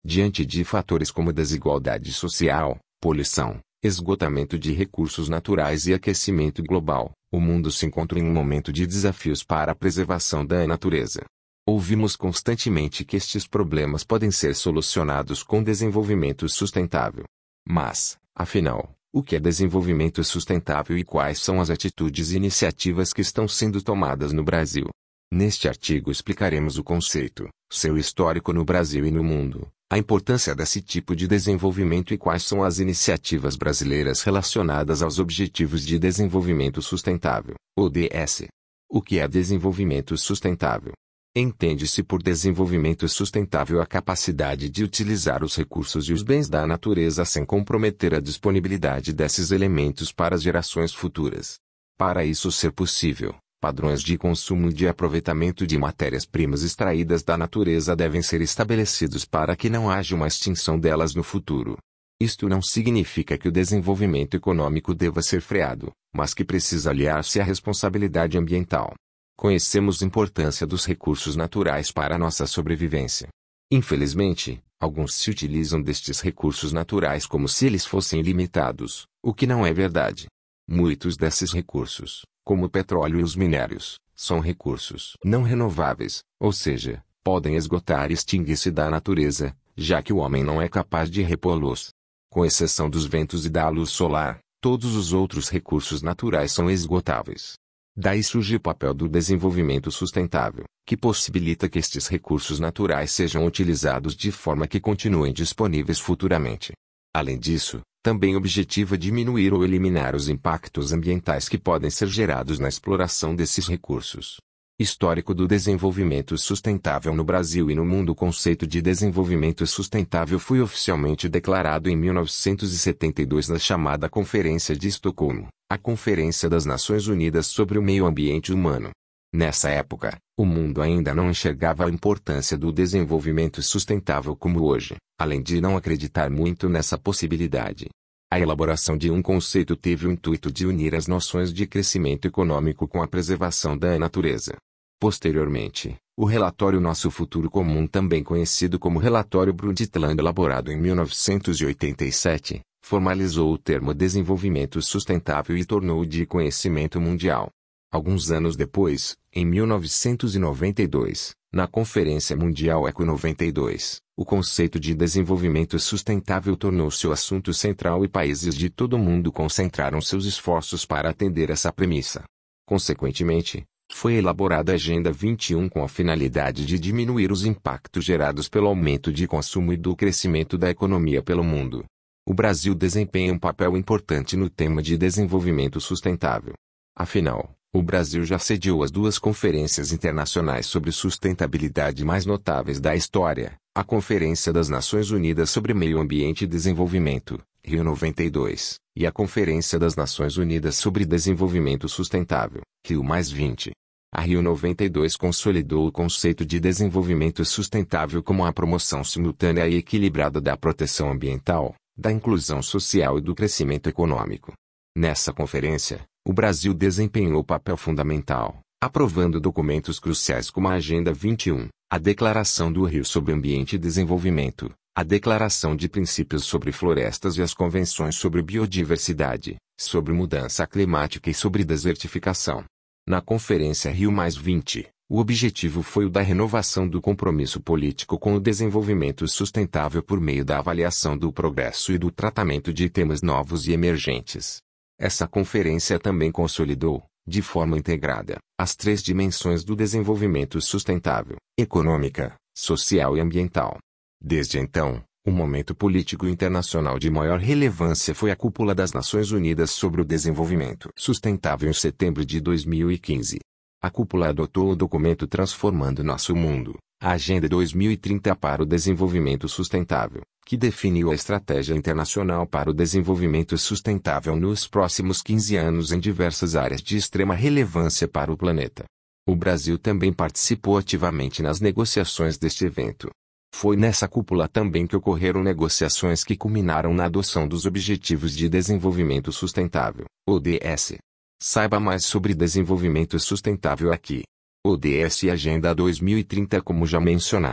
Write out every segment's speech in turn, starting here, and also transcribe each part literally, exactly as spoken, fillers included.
Diante de fatores como desigualdade social, poluição, esgotamento de recursos naturais e aquecimento global, o mundo se encontra em um momento de desafios para a preservação da natureza. Ouvimos constantemente que estes problemas podem ser solucionados com desenvolvimento sustentável. Mas, afinal, o que é desenvolvimento sustentável e quais são as atitudes e iniciativas que estão sendo tomadas no Brasil? Neste artigo explicaremos o conceito, seu histórico no Brasil e no mundo, a importância desse tipo de desenvolvimento e quais são as iniciativas brasileiras relacionadas aos Objetivos de Desenvolvimento Sustentável, O D S. O que é desenvolvimento sustentável? Entende-se por desenvolvimento sustentável a capacidade de utilizar os recursos e os bens da natureza sem comprometer a disponibilidade desses elementos para as gerações futuras. Para isso ser possível, padrões de consumo e de aproveitamento de matérias-primas extraídas da natureza devem ser estabelecidos para que não haja uma extinção delas no futuro. Isto não significa que o desenvolvimento econômico deva ser freado, mas que precisa aliar-se à responsabilidade ambiental. Conhecemos a importância dos recursos naturais para a nossa sobrevivência. Infelizmente, alguns se utilizam destes recursos naturais como se eles fossem ilimitados, o que não é verdade. Muitos desses recursos, como o petróleo e os minérios, são recursos não renováveis, ou seja, podem esgotar e extinguir-se da natureza, já que o homem não é capaz de repô-los. Com exceção dos ventos e da luz solar, todos os outros recursos naturais são esgotáveis. Daí surge o papel do desenvolvimento sustentável, que possibilita que estes recursos naturais sejam utilizados de forma que continuem disponíveis futuramente. Além disso, também objetiva diminuir ou eliminar os impactos ambientais que podem ser gerados na exploração desses recursos. Histórico do desenvolvimento sustentável no Brasil e no mundo. O conceito de desenvolvimento sustentável foi oficialmente declarado em mil novecentos e setenta e dois na chamada Conferência de Estocolmo, a Conferência das Nações Unidas sobre o Meio Ambiente Humano. Nessa época, o mundo ainda não enxergava a importância do desenvolvimento sustentável como hoje, além de não acreditar muito nessa possibilidade. A elaboração de um conceito teve o intuito de unir as noções de crescimento econômico com a preservação da natureza. Posteriormente, o relatório Nosso Futuro Comum, também conhecido como Relatório Brundtland, elaborado em mil novecentos e oitenta e sete, formalizou o termo desenvolvimento sustentável e tornou-o de conhecimento mundial. Alguns anos depois, em mil novecentos e noventa e dois, na Conferência Mundial Eco noventa e dois, o conceito de desenvolvimento sustentável tornou-se o assunto central e países de todo o mundo concentraram seus esforços para atender essa premissa. Consequentemente, foi elaborada a Agenda vinte e um com a finalidade de diminuir os impactos gerados pelo aumento de consumo e do crescimento da economia pelo mundo. O Brasil desempenha um papel importante no tema de desenvolvimento sustentável. Afinal, o Brasil já sediou as duas conferências internacionais sobre sustentabilidade mais notáveis da história, a Conferência das Nações Unidas sobre Meio Ambiente e Desenvolvimento, Rio noventa e dois, e a Conferência das Nações Unidas sobre Desenvolvimento Sustentável, Rio mais vinte. A Rio noventa e dois consolidou o conceito de desenvolvimento sustentável como a promoção simultânea e equilibrada da proteção ambiental, da inclusão social e do crescimento econômico. Nessa conferência, o Brasil desempenhou papel fundamental, aprovando documentos cruciais como a Agenda vinte e um, a Declaração do Rio sobre Ambiente e Desenvolvimento, a Declaração de Princípios sobre Florestas e as Convenções sobre Biodiversidade, sobre Mudança Climática e sobre Desertificação. Na Conferência Rio mais vinte, o objetivo foi o da renovação do compromisso político com o desenvolvimento sustentável por meio da avaliação do progresso e do tratamento de temas novos e emergentes. Essa conferência também consolidou, de forma integrada, as três dimensões do desenvolvimento sustentável: econômica, social e ambiental. Desde então, o momento político internacional de maior relevância foi a Cúpula das Nações Unidas sobre o Desenvolvimento Sustentável em setembro de dois mil e quinze. A cúpula adotou o documento Transformando Nosso Mundo, a Agenda dois mil e trinta para o Desenvolvimento Sustentável, que definiu a estratégia internacional para o desenvolvimento sustentável nos próximos quinze anos em diversas áreas de extrema relevância para o planeta. O Brasil também participou ativamente nas negociações deste evento. Foi nessa cúpula também que ocorreram negociações que culminaram na adoção dos Objetivos de Desenvolvimento Sustentável, O D S. Saiba mais sobre desenvolvimento sustentável aqui. O D S e Agenda dois mil e trinta. Como já mencionado,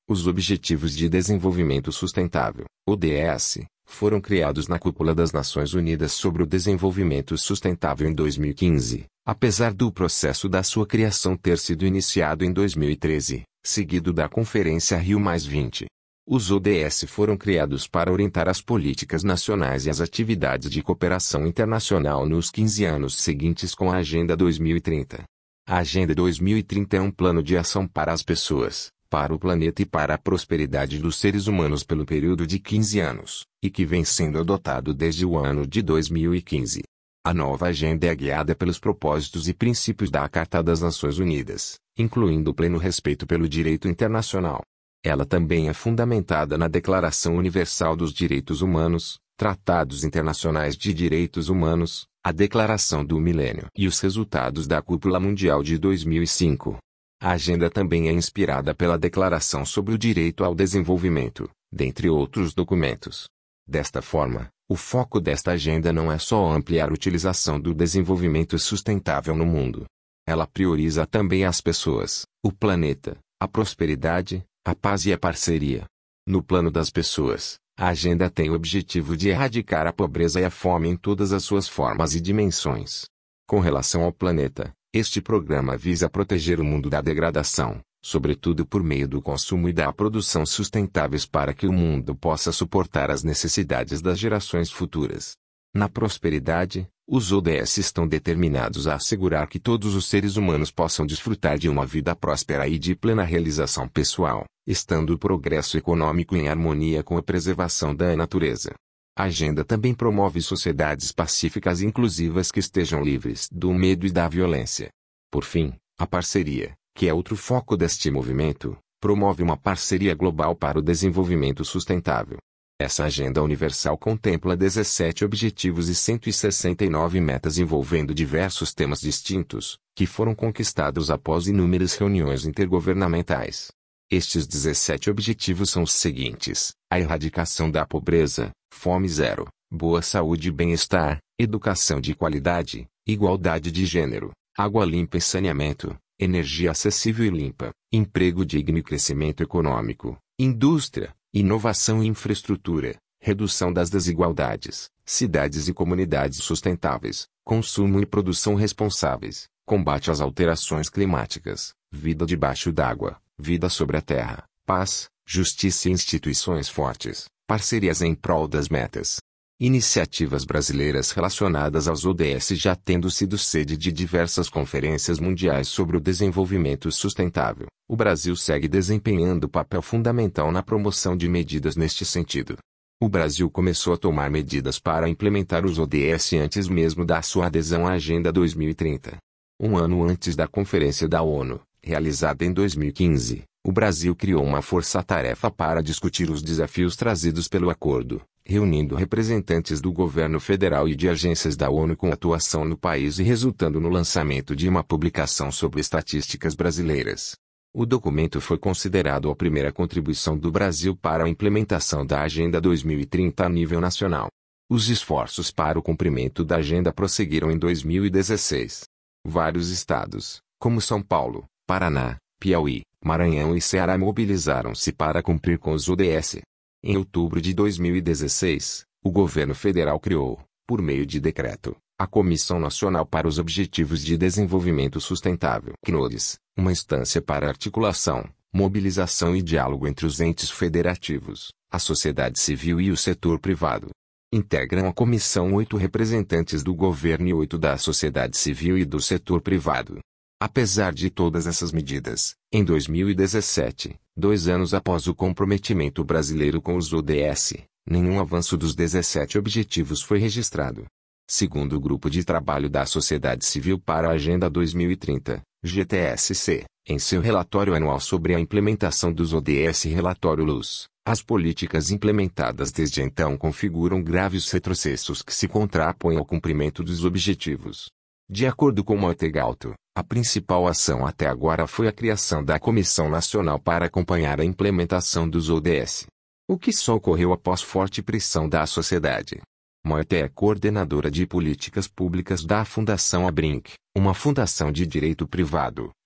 Os Objetivos de Desenvolvimento Sustentável, O D S, foram criados na Cúpula das Nações Unidas sobre o Desenvolvimento Sustentável em dois mil e quinze, apesar do processo da sua criação ter sido iniciado em dois mil e treze, seguido da Conferência Rio mais vinte. Os O D S foram criados para orientar as políticas nacionais e as atividades de cooperação internacional nos quinze anos seguintes com a Agenda dois mil e trinta. A Agenda dois mil e trinta é um plano de ação para as pessoas, para o planeta e para a prosperidade dos seres humanos pelo período de quinze anos, e que vem sendo adotado desde o ano de dois mil e quinze. A nova agenda é guiada pelos propósitos e princípios da Carta das Nações Unidas, incluindo o pleno respeito pelo direito internacional. Ela também é fundamentada na Declaração Universal dos Direitos Humanos, Tratados Internacionais de Direitos Humanos, a Declaração do Milênio e os resultados da Cúpula Mundial de dois mil e cinco. A agenda também é inspirada pela Declaração sobre o Direito ao Desenvolvimento, dentre outros documentos. Desta forma, o foco desta agenda não é só ampliar a utilização do desenvolvimento sustentável no mundo. Ela prioriza também as pessoas, o planeta, a prosperidade, a paz e a parceria. No plano das pessoas, a agenda tem o objetivo de erradicar a pobreza e a fome em todas as suas formas e dimensões. Com relação ao planeta, este programa visa proteger o mundo da degradação, sobretudo por meio do consumo e da produção sustentáveis para que o mundo possa suportar as necessidades das gerações futuras. Na prosperidade, os O D S estão determinados a assegurar que todos os seres humanos possam desfrutar de uma vida próspera e de plena realização pessoal, estando o progresso econômico em harmonia com a preservação da natureza. A agenda também promove sociedades pacíficas e inclusivas que estejam livres do medo e da violência. Por fim, a parceria, que é outro foco deste movimento, promove uma parceria global para o desenvolvimento sustentável. Essa agenda universal contempla dezessete objetivos e cento e sessenta e nove metas envolvendo diversos temas distintos, que foram conquistados após inúmeras reuniões intergovernamentais. Estes dezessete objetivos são os seguintes: a erradicação da pobreza, fome zero, boa saúde e bem-estar, educação de qualidade, igualdade de gênero, água limpa e saneamento, energia acessível e limpa, emprego digno e crescimento econômico, indústria, inovação e infraestrutura, redução das desigualdades, cidades e comunidades sustentáveis, consumo e produção responsáveis, combate às alterações climáticas, vida debaixo d'água, vida sobre a terra, paz, justiça e instituições fortes, parcerias em prol das metas. Iniciativas brasileiras relacionadas aos O D S já tendo sido sede de diversas conferências mundiais sobre o desenvolvimento sustentável, o Brasil segue desempenhando papel fundamental na promoção de medidas neste sentido. O Brasil começou a tomar medidas para implementar os O D S antes mesmo da sua adesão à Agenda dois mil e trinta. Um ano antes da Conferência da ONU, realizada em dois mil e quinze, o Brasil criou uma força-tarefa para discutir os desafios trazidos pelo acordo, reunindo representantes do governo federal e de agências da ONU com atuação no país e resultando no lançamento de uma publicação sobre estatísticas brasileiras. O documento foi considerado a primeira contribuição do Brasil para a implementação da Agenda dois mil e trinta a nível nacional. Os esforços para o cumprimento da agenda prosseguiram em dois mil e dezesseis. Vários estados, como São Paulo, Paraná, Piauí, Maranhão e Ceará mobilizaram-se para cumprir com os O D S. Em outubro de dois mil e dezesseis, o governo federal criou, por meio de decreto, a Comissão Nacional para os Objetivos de Desenvolvimento Sustentável, C N O D S, uma instância para articulação, mobilização e diálogo entre os entes federativos, a sociedade civil e o setor privado. Integram a comissão oito representantes do governo e oito da sociedade civil e do setor privado. Apesar de todas essas medidas, em dois mil e dezessete, dois anos após o comprometimento brasileiro com os O D S, nenhum avanço dos dezessete objetivos foi registrado. Segundo o Grupo de Trabalho da Sociedade Civil para a Agenda dois mil e trinta, G T S C, em seu relatório anual sobre a implementação dos O D S Relatório Luz, as políticas implementadas desde então configuram graves retrocessos que se contrapõem ao cumprimento dos objetivos. De acordo com Montegalto, a principal ação até agora foi a criação da Comissão Nacional para acompanhar a implementação dos O D S. O que só ocorreu após forte pressão da sociedade. Moite é coordenadora de políticas públicas da Fundação Abrinq, uma fundação de direito privado,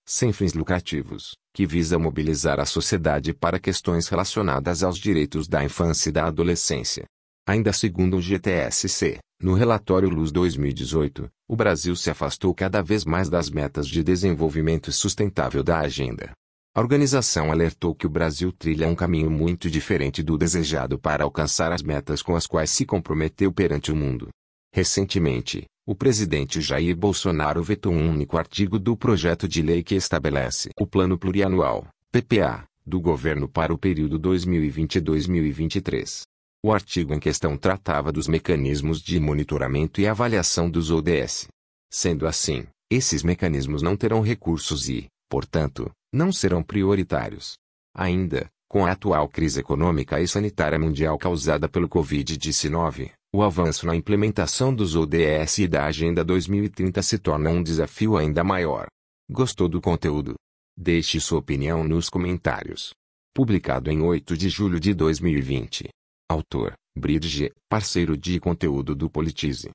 sem fins lucrativos, que visa mobilizar a sociedade para questões relacionadas aos direitos da infância e da adolescência. Ainda segundo o G T S C, no relatório Luz dois mil e dezoito, o Brasil se afastou cada vez mais das metas de desenvolvimento sustentável da agenda. A organização alertou que o Brasil trilha um caminho muito diferente do desejado para alcançar as metas com as quais se comprometeu perante o mundo. Recentemente, o presidente Jair Bolsonaro vetou um único artigo do projeto de lei que estabelece o Plano Plurianual, P P A, do governo para o período dois mil e vinte a dois mil e vinte e três. O artigo em questão tratava dos mecanismos de monitoramento e avaliação dos O D S. Sendo assim, esses mecanismos não terão recursos e, portanto, não serão prioritários. Ainda, com a atual crise econômica e sanitária mundial causada pelo Covid dezenove, o avanço na implementação dos O D S e da Agenda dois mil e trinta se torna um desafio ainda maior. Gostou do conteúdo? Deixe sua opinião nos comentários. Publicado em oito de julho de dois mil e vinte. Autor, Bridge, parceiro de conteúdo do Politize.